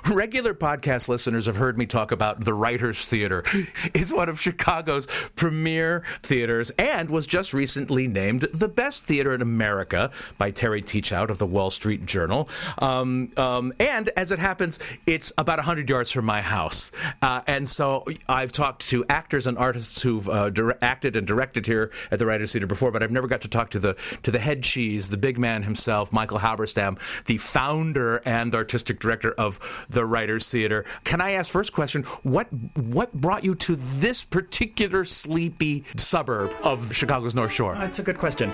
Regular podcast listeners have heard me talk about the Writers Theater. It's one of Chicago's premier theaters and was just recently named the best theater in America by Terry Teachout of the Wall Street Journal. And as it happens, it's about 100 yards from my house. And so I've talked to actors and artists who've acted and directed here at the Writers Theater before, but I've never got to talk to the head cheese, the big man himself, Michael Halberstam, the founder and artistic director of the Writers Theater. Can I ask first question, what brought you to this particular sleepy suburb of Chicago's North Shore? That's a good question.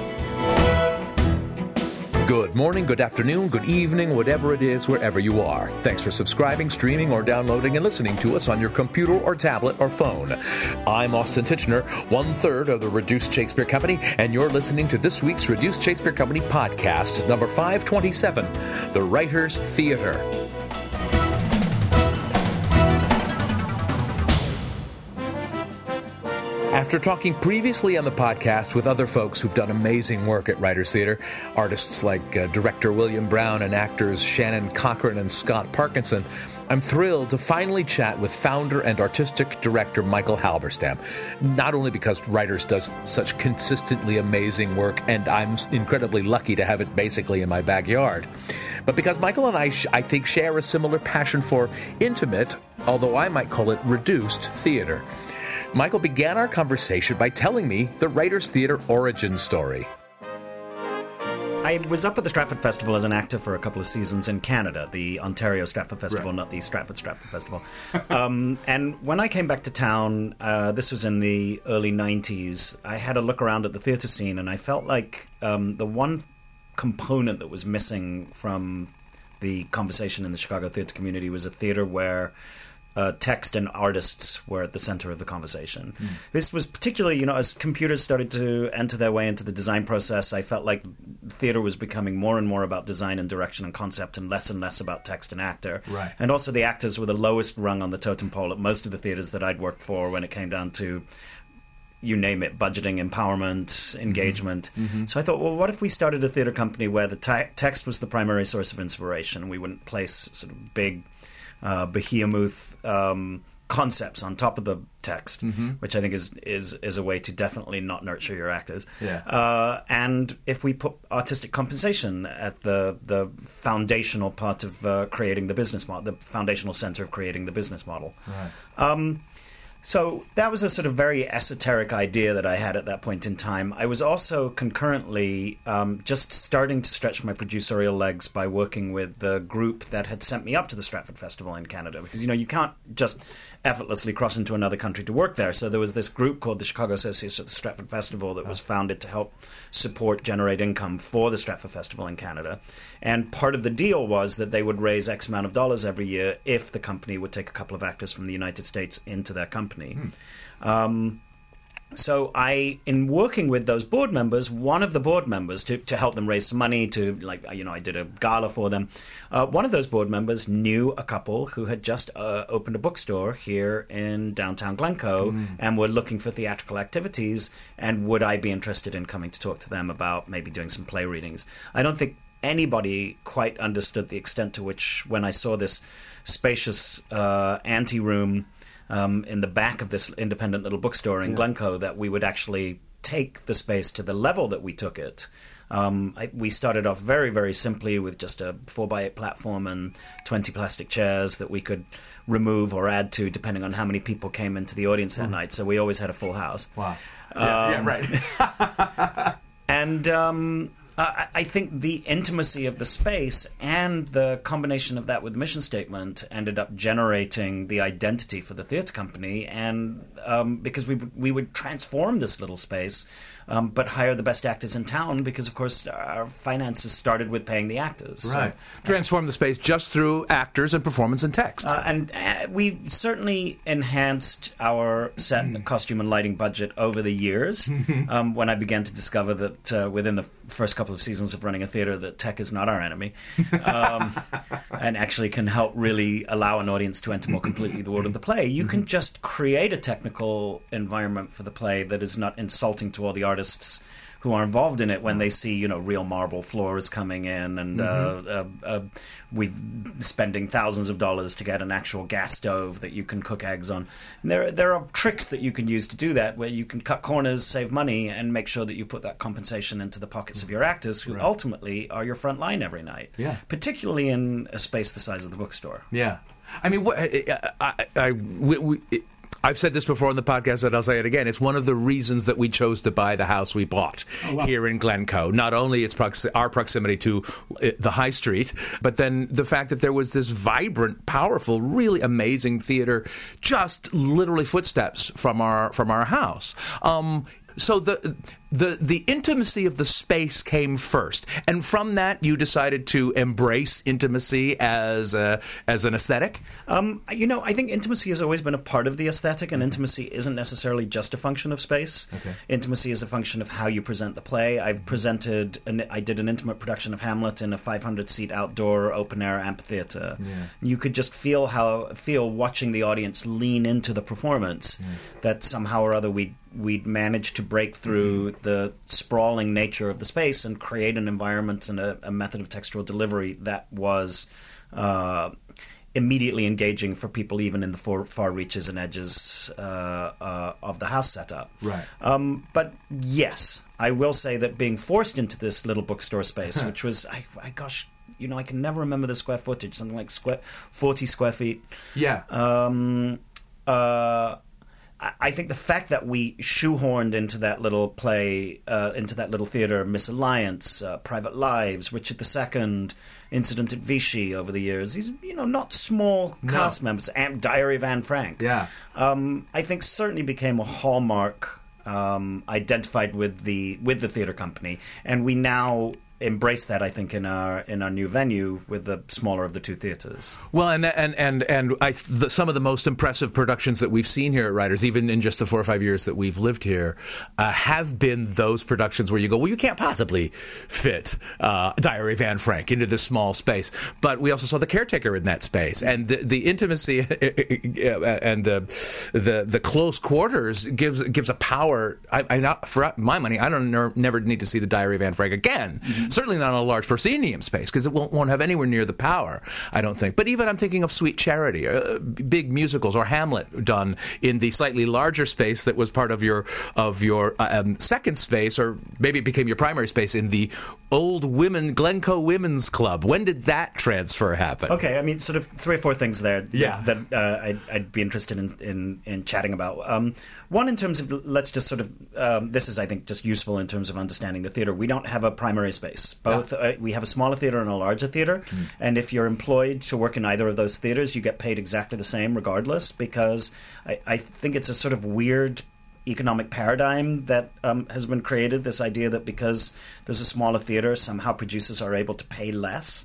Good morning, good afternoon, good evening, whatever it is, wherever you are. Thanks for subscribing, streaming, or downloading and listening to us on your computer or tablet or phone. I'm Austin Tichenor, 1/3 of the Reduced Shakespeare Company, and you're listening to this week's Reduced Shakespeare Company podcast, number 527, The Writers Theater. After talking previously on the podcast with other folks who've done amazing work at Writers Theater, artists like director William Brown and actors Shannon Cochran and Scott Parkinson, I'm thrilled to finally chat with founder and artistic director Michael Halberstam. Not only because Writers does such consistently amazing work, and I'm incredibly lucky to have it basically in my backyard, but because Michael and I think, share a similar passion for intimate, although I might call it reduced, theater. Michael began our conversation by telling me the Writers Theater origin story. I was up at the Stratford Festival as an actor for a couple of seasons in Canada, the Ontario Stratford Festival, right. Not the Stratford Festival. And when I came back to town, this was in the early 90s, I had a look around at the theater scene, and I felt like the one component that was missing from the conversation in the Chicago theater community was a theater where text and artists were at the center of the conversation. This was particularly, as computers started to enter their way into the design process, I felt like theater was becoming more and more about design and direction and concept and less about text and actor. Right. And also the actors were the lowest rung on the totem pole at most of the theaters that I'd worked for when it came down to, you name it, budgeting, empowerment, engagement. Mm-hmm. So I thought, well, what if we started a theater company where the text was the primary source of inspiration? We wouldn't place sort of big behemoth concepts on top of the text, which I think is a way to definitely not nurture your actors. Yeah. And if we put artistic compensation at the foundational part of creating the business model, the foundational center of creating the business model. Right. So that was a sort of very esoteric idea that I had at that point in time. I was also concurrently just starting to stretch my producerial legs by working with the group that had sent me up to the Stratford Festival in Canada. Because, you can't just effortlessly cross into another country to work there. So there was this group called the Chicago Association of the Stratford Festival that was founded to help generate income for the Stratford Festival in Canada. And part of the deal was that they would raise X amount of dollars every year if the company would take a couple of actors from the United States into their company. So in working with those board members, one of the board members, to help them raise some money, I did a gala for them. One of those board members knew a couple who had just opened a bookstore here in downtown Glencoe and were looking for theatrical activities, and would I be interested in coming to talk to them about maybe doing some play readings? I don't think anybody quite understood the extent to which, when I saw this spacious anteroom in the back of this independent little bookstore in Glencoe, that we would actually take the space to the level that we took it. We started off very, very simply with just a 4x8 platform and 20 plastic chairs that we could remove or add to depending on how many people came into the audience that night. So we always had a full house. Wow. Right. And I think the intimacy of the space and the combination of that with the mission statement ended up generating the identity for the theater company, and because we would transform this little space, but hire the best actors in town, because, of course, our finances started with paying the actors. Right. Transform the space just through actors and performance and text. And we certainly enhanced our set, costume, and lighting budget over the years when I began to discover that within the first couple of seasons of running a theater that tech is not our enemy and actually can help really allow an audience to enter more completely the world of the play. You can just create a technical environment for the play that is not insulting to all the artists who are involved in it when they see, real marble floors coming in and we've spending thousands of dollars to get an actual gas stove that you can cook eggs on. And there are tricks that you can use to do that, where you can cut corners, save money, and make sure that you put that compensation into the pockets of your actors, who ultimately are your front line every night. Yeah. Particularly in a space the size of the bookstore. Yeah. I mean, I've said this before on the podcast, and I'll say it again. It's one of the reasons that we chose to buy the house we bought here in Glencoe. Not only its our proximity to the high street, but then the fact that there was this vibrant, powerful, really amazing theater just literally footsteps from our house. So the intimacy of the space came first, and from that you decided to embrace intimacy as an aesthetic. I think intimacy has always been a part of the aesthetic, and intimacy isn't necessarily just a function of space. Okay. Intimacy is a function of how you present the play. I did an intimate production of Hamlet in a 500-seat outdoor open-air amphitheater. Yeah. You could just feel watching the audience lean into the performance that somehow or other we'd managed to break through the sprawling nature of the space and create an environment and a method of textual delivery that was immediately engaging for people even in the far reaches and edges of the house setup. Right. But yes, I will say that being forced into this little bookstore space, which was, I can never remember the square footage, something like 40 square feet. Yeah. I think the fact that we shoehorned into that little play, into that little theater, Misalliance, Private Lives, Richard II, Incident at Vichy over the years, these, not small cast members, Diary of Anne Frank. Yeah. I think certainly became a hallmark identified with the theater company, and we now embrace that, I think, in our new venue with the smaller of the two theaters. Well, some of the most impressive productions that we've seen here at Writers, even in just the 4 or 5 years that we've lived here, have been those productions where you go, well, you can't possibly fit Diary of Anne Frank into this small space. But we also saw The Caretaker in that space, and the intimacy and the close quarters gives a power. For my money, I never need to see the Diary of Anne Frank again. Mm-hmm. Certainly not in a large proscenium space, because it won't have anywhere near the power, I don't think. But even I'm thinking of Sweet Charity, big musicals, or Hamlet done in the slightly larger space that was part of your second space, or maybe it became your primary space, in the old Glencoe Women's Club. When did that transfer happen? Okay, I mean, sort of 3 or 4 things there that I'd be interested in chatting about. One, in terms of, let's just sort of, this is, I think, just useful in terms of understanding the theater. We don't have a primary space. Both we have a smaller theater and a larger theater, and if you're employed to work in either of those theaters, you get paid exactly the same regardless, because I think it's a sort of weird economic paradigm that has been created, this idea that because there's a smaller theater, somehow producers are able to pay less,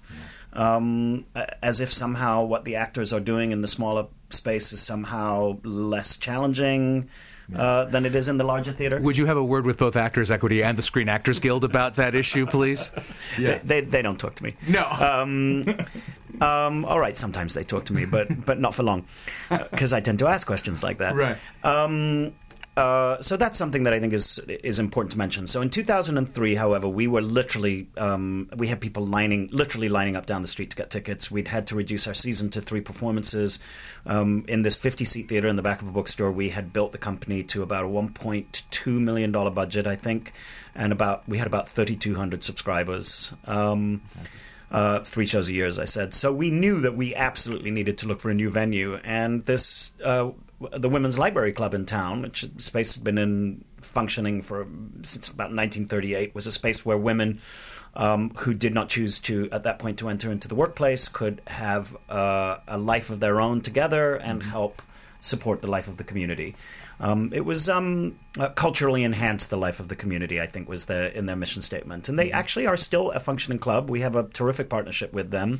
as if somehow what the actors are doing in the smaller space is somehow less challenging than it is in the larger theater. Would you have a word with both Actors Equity and the Screen Actors Guild about that issue, please? Yeah. They don't talk to me. No. All right, sometimes they talk to me, but not for long, because I tend to ask questions like that. Right. So that's something that I think is important to mention. So in 2003, however, we were literally we had people literally lining up down the street to get tickets. We'd had to reduce our season to 3 performances. In this 50-seat theater in the back of a bookstore, we had built the company to about a $1.2 million budget, I think, and we had about 3,200 subscribers. 3 shows a year, as I said. So we knew that we absolutely needed to look for a new venue, and this the Women's Library Club in town, which space had been functioning since about 1938, was a space where women who did not choose to, at that point, to enter into the workplace could have a life of their own together and help support the life of the community. It was culturally enhance the life of the community, I think, was in their mission statement. And they actually are still a functioning club. We have a terrific partnership with them.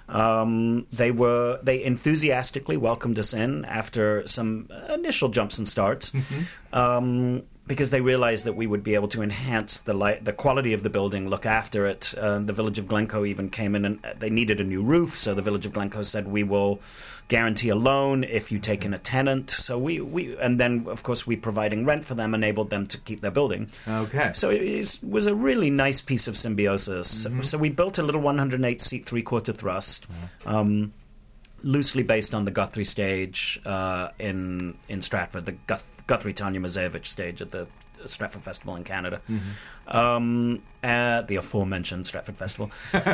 They enthusiastically welcomed us in after some initial jumps and starts. because they realized that we would be able to enhance the quality of the building, look after it. The Village of Glencoe even came in and they needed a new roof, so the Village of Glencoe said, we will guarantee a loan if you take in a tenant. So we and then, of course, we providing rent for them enabled them to keep their building. Okay. So it was a really nice piece of symbiosis. So we built a little 108-seat three-quarter thrust, loosely based on the Guthrie stage in Stratford, the Guthrie Tanya Mazejevich stage at the Stratford Festival in Canada, the aforementioned Stratford Festival,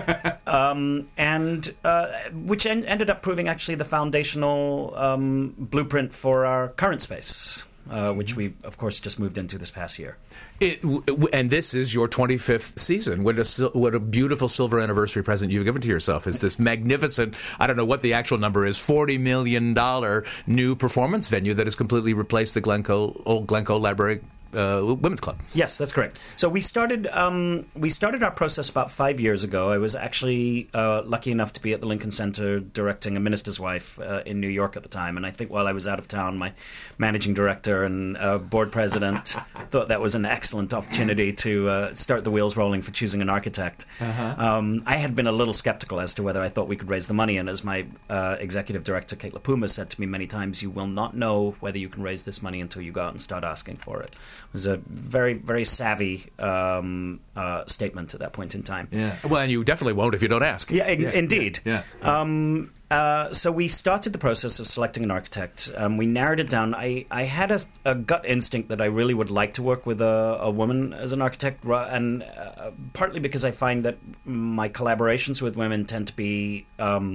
and which ended up proving actually the foundational blueprint for our current space, which we, of course, just moved into this past year. And this is your 25th season. What a beautiful silver anniversary present you've given to yourself is this magnificent, I don't know what the actual number is, $40 million new performance venue that has completely replaced the old Glencoe Library Women's Club. Yes, that's correct. So we started our process about 5 years ago. I was actually lucky enough to be at the Lincoln Center directing A Minister's Wife in New York at the time. And I think while I was out of town, my managing director and board president thought that was an excellent opportunity to start the wheels rolling for choosing an architect. I had been a little skeptical as to whether I thought we could raise the money. And as my executive director, Kate LaPuma, said to me many times, you will not know whether you can raise this money until you go out and start asking for it. It was a very, very savvy statement at that point in time. Yeah. Well, and you definitely won't if you don't ask. Yeah, indeed. Yeah. So we started the process of selecting an architect. We narrowed it down. I had a gut instinct that I really would like to work with a woman as an architect, and partly because I find that my collaborations with women tend to be...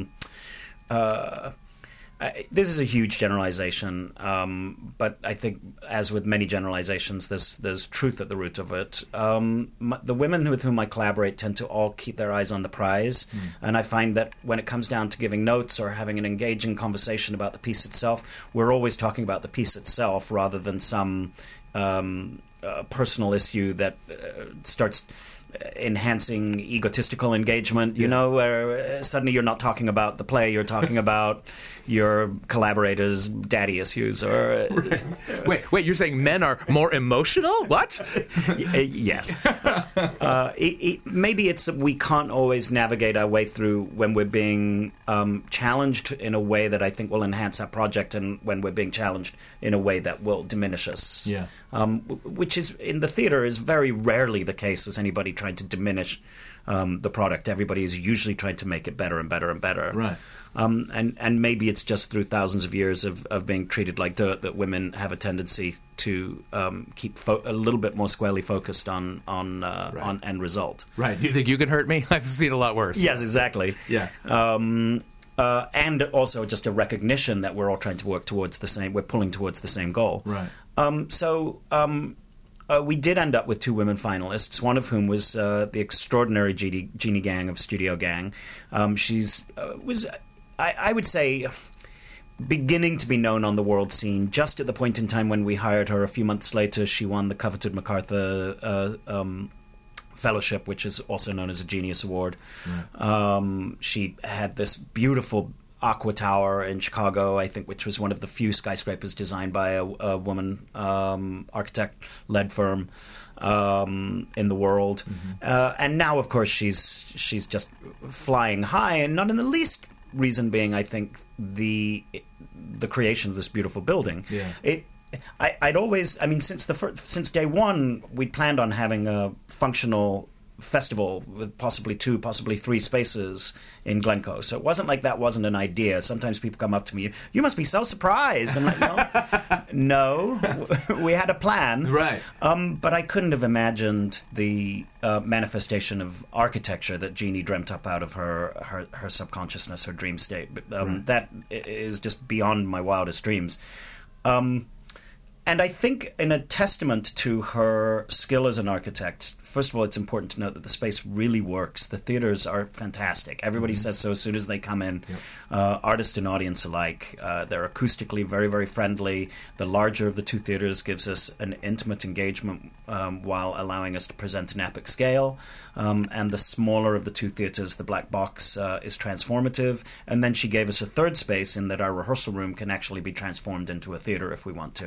this is a huge generalization, but I think, as with many generalizations, there's truth at the root of it. The women with whom I collaborate tend to all keep their eyes on the prize, and I find that when it comes down to giving notes or having an engaging conversation about the piece itself, we're always talking about the piece itself rather than some personal issue that starts enhancing egotistical engagement, where suddenly you're not talking about the play, you're talking about your collaborators' daddy issues. Or Wait, you're saying men are more emotional? What? Yes. Maybe it's that we can't always navigate our way through when we're being challenged in a way that I think will enhance our project, and when we're being challenged in a way that will diminish us. Yeah. Which is, in the theater, is very rarely the case as anybody trying to diminish the product. Everybody is usually trying to make it better and better and better. Right. And maybe it's just through thousands of years of being treated like dirt that women have a tendency to keep a little bit more squarely focused on end result. Right. You think you can hurt me? I've seen a lot worse. Yes, exactly. Yeah. And also just a recognition that we're all trying to work towards we're pulling towards the same goal. Right. We did end up with two women finalists, one of whom was the extraordinary Jeannie Gang of Studio Gang. I would say, beginning to be known on the world scene. Just at the point in time when we hired her, a few months later, she won the coveted MacArthur Fellowship, which is also known as a Genius Award. Right. She had this beautiful Aqua Tower in Chicago, I think, which was one of the few skyscrapers designed by a woman architect-led firm in the world. And now, of course, she's just flying high, and not in the least reason being, I think, the creation of this beautiful building. Yeah. I'd always, since day one, we'd planned on having a functional festival with possibly 2, possibly 3 spaces in Glencoe. So it wasn't like that wasn't an idea. Sometimes people come up to me, you must be so surprised. I'm like, no, we had a plan. Right. But I couldn't have imagined the manifestation of architecture that Jeannie dreamt up out of her subconsciousness, her dream state. But that is just beyond my wildest dreams. And I think in a testament to her skill as an architect, first of all, it's important to note that the space really works. The theaters are fantastic. Everybody says so as soon as they come in, artist and audience alike. They're acoustically very, very friendly. The larger of the two theaters gives us an intimate engagement while allowing us to present an epic scale. And the smaller of the two theaters, the black box, is transformative. And then she gave us a third space in that our rehearsal room can actually be transformed into a theater if we want to. Oh, very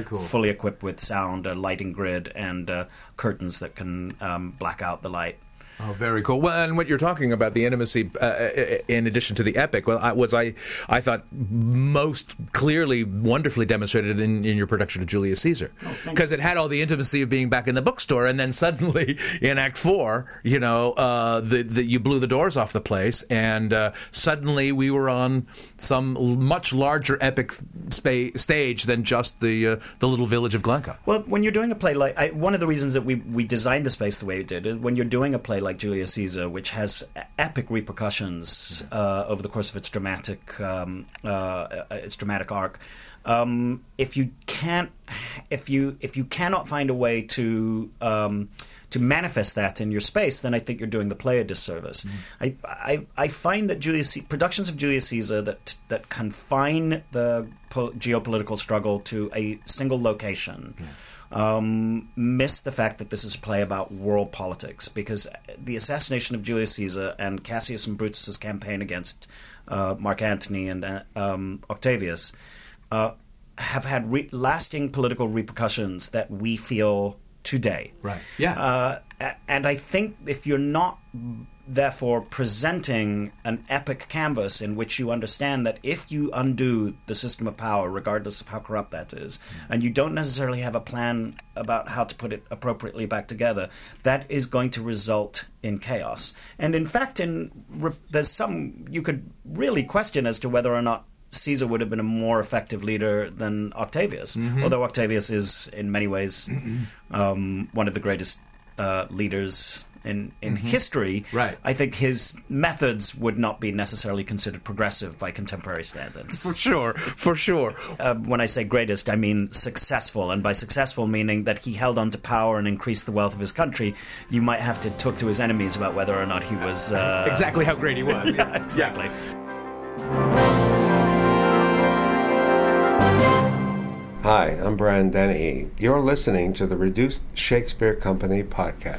cool. fully equipped with sound, a lighting grid, and curtains that can black out the light. Oh, very cool. Well, and what you're talking about, the intimacy, in addition to the epic, well, I thought most clearly, wonderfully demonstrated in your production of Julius Caesar, because it had all the intimacy of being back in the bookstore, and then suddenly in Act 4, you blew the doors off the place, and suddenly we were on some much larger epic stage than just the little village of Glencoe. Well, when you're doing a play like one of the reasons that we designed the space the way it did is when you're doing a play like Julius Caesar, which has epic repercussions over the course of its dramatic arc. If you cannot find a way to manifest that in your space, then I think you're doing the play a disservice. I find that productions of Julius Caesar that confine the geopolitical struggle to a single location. Miss the fact that this is a play about world politics, because the assassination of Julius Caesar and Cassius and Brutus's campaign against Mark Antony and Octavius have had lasting political repercussions that we feel today. Right. Yeah. And I think if you're not therefore presenting an epic canvas in which you understand that if you undo the system of power, regardless of how corrupt that is, and you don't necessarily have a plan about how to put it appropriately back together, that is going to result in chaos. And in fact, there's some you could really question as to whether or not Caesar would have been a more effective leader than Octavius, although Octavius is in many ways one of the greatest leaders in history. Right. I think his methods would not be necessarily considered progressive by contemporary standards. For sure. When I say greatest, I mean successful, and by successful meaning that he held on to power and increased the wealth of his country. You might have to talk to his enemies about whether or not he was... exactly how great he was. Yeah, exactly. Hi, I'm Brian Dennehy. You're listening to the Reduced Shakespeare Company podcast.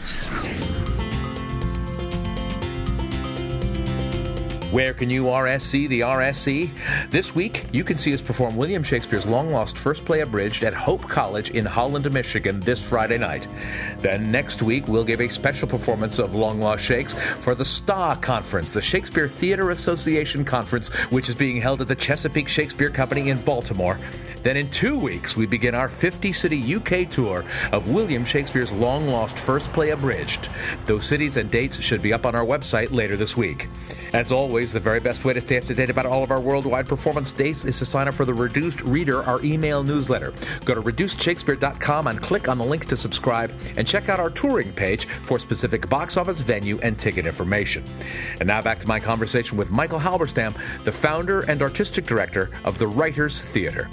Where can you RSC the RSC? This week, you can see us perform William Shakespeare's long-lost first play abridged at Hope College in Holland, Michigan this Friday night. Then next week, we'll give a special performance of Long Lost Shakes for the STA Conference, the Shakespeare Theatre Association Conference, which is being held at the Chesapeake Shakespeare Company in Baltimore. Then in 2 weeks, we begin our 50-city UK tour of William Shakespeare's long-lost first play abridged. Those cities and dates should be up on our website later this week. As always, the very best way to stay up to date about all of our worldwide performance dates is to sign up for the Reduced Reader, our email newsletter. Go to reducedshakespeare.com and click on the link to subscribe, and check out our touring page for specific box office, venue, and ticket information. And now back to my conversation with Michael Halberstam, the founder and artistic director of the Writers Theatre.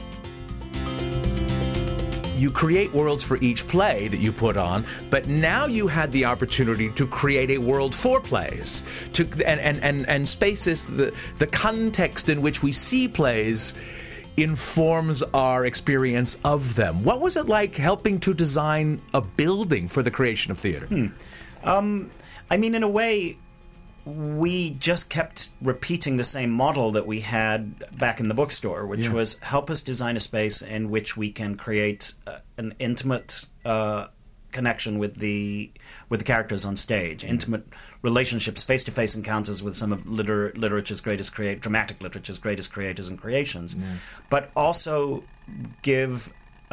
You create worlds for each play that you put on, but now you had the opportunity to create a world for plays, and spaces, the context in which we see plays informs our experience of them. What was it like helping to design a building for the creation of theater? I mean, in a way, we just kept repeating the same model that we had back in the bookstore, which was help us design a space in which we can create an intimate connection with the characters on stage, intimate relationships, face-to-face encounters with some of literature's greatest dramatic literature's greatest creators and creations, but also give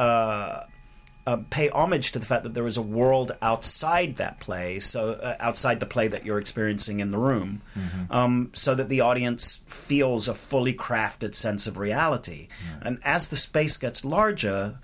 pay homage to the fact that there is a world outside that play, so outside the play that you're experiencing in the room, so that the audience feels a fully crafted sense of reality. And as the space gets larger,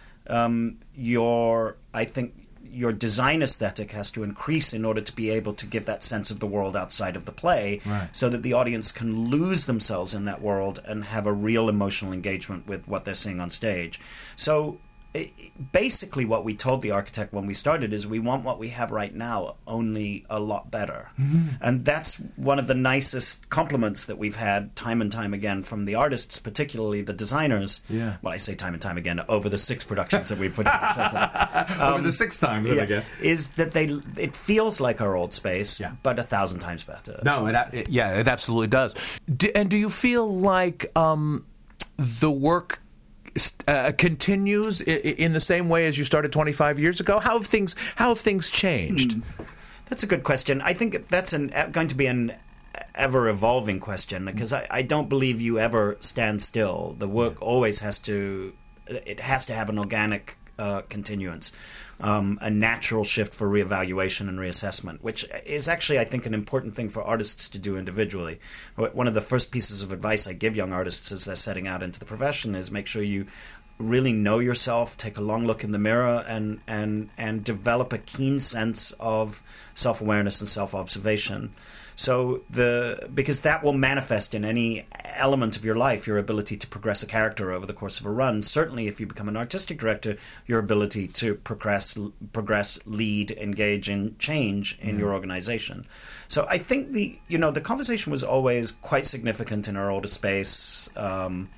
I think your design aesthetic has to increase in order to be able to give that sense of the world outside of the play, so that the audience can lose themselves in that world and have a real emotional engagement with what they're seeing on stage. So basically what we told the architect when we started is we want what we have right now, only a lot better. And that's one of the nicest compliments that we've had time and time again from the artists, particularly the designers. Well, I say time and time again over the 6 productions that we've put in. Over the 6 times again. Is that it feels like our old space, but 1,000 times better. No, it absolutely does. And do you feel like the work continues in the same way as you started 25 years ago? How have things changed? That's a good question. I think that's going to be an ever-evolving question, because I don't believe you ever stand still. The work always has to have an organic continuance, a natural shift for reevaluation and reassessment, which is actually, I think, an important thing for artists to do individually. One of the first pieces of advice I give young artists as they're setting out into the profession is make sure you really know yourself, take a long look in the mirror, and develop a keen sense of self-awareness and self-observation. So because that will manifest in any element of your life, your ability to progress a character over the course of a run. Certainly, if you become an artistic director, your ability to progress, lead, engage, and change in your organization. So I think the conversation was always quite significant in our older space, in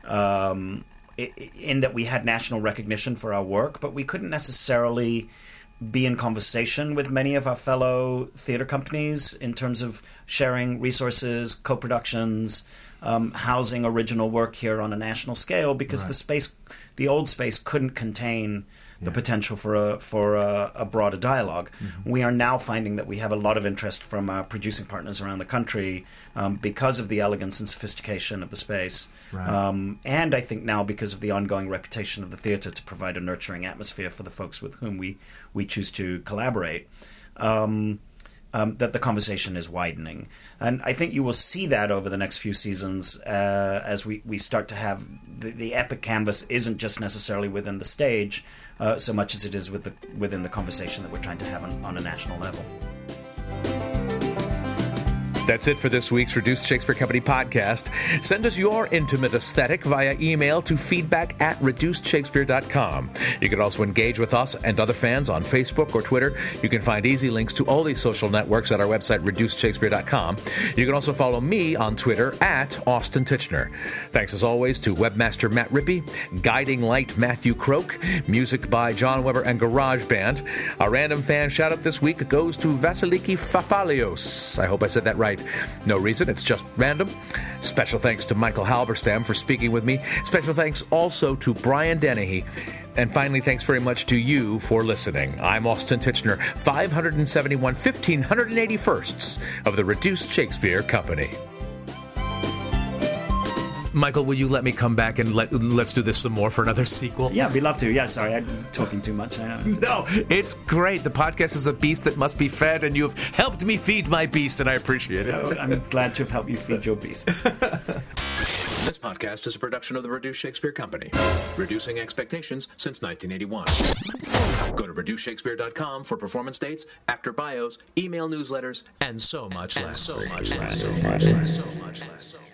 that we had national recognition for our work, but we couldn't necessarily be in conversation with many of our fellow theater companies in terms of sharing resources, co-productions, housing original work here on a national scale, because the old space couldn't contain the potential for a broader dialogue. Mm-hmm. We are now finding that we have a lot of interest from our producing partners around the country because of the elegance and sophistication of the space. Right. And I think now because of the ongoing reputation of the theater to provide a nurturing atmosphere for the folks with whom we choose to collaborate. That the conversation is widening. And I think you will see that over the next few seasons as we start to have the epic canvas isn't just necessarily within the stage so much as it is within the conversation that we're trying to have on a national level. That's it for this week's Reduced Shakespeare Company podcast. Send us your intimate aesthetic via email to feedback@reducedshakespeare.com. You can also engage with us and other fans on Facebook or Twitter. You can find easy links to all these social networks at our website, reducedshakespeare.com. You can also follow me on Twitter @Austin Tichenor. Thanks as always to webmaster Matt Rippey, guiding light Matthew Croak, music by John Weber and GarageBand. Our random fan shout-out this week goes to Vasiliki Fafalios. I hope I said that right. No reason, it's just random. Special thanks to Michael Halberstam for speaking with me. Special thanks also to Brian Dennehy. And finally, thanks very much to you for listening. I'm Austin Tichenor, 571 1581sts of the Reduced Shakespeare Company. Michael, will you let me come back and let's do this some more for another sequel? Yeah, we'd love to. Yeah, sorry, I'm talking too much. No, it's great. The podcast is a beast that must be fed, and you've helped me feed my beast, and I appreciate it. I'm glad to have helped you feed your beast. This podcast is a production of the Reduced Shakespeare Company, reducing expectations since 1981. Go to reducedshakespeare.com for performance dates, actor bios, email newsletters, and so much less.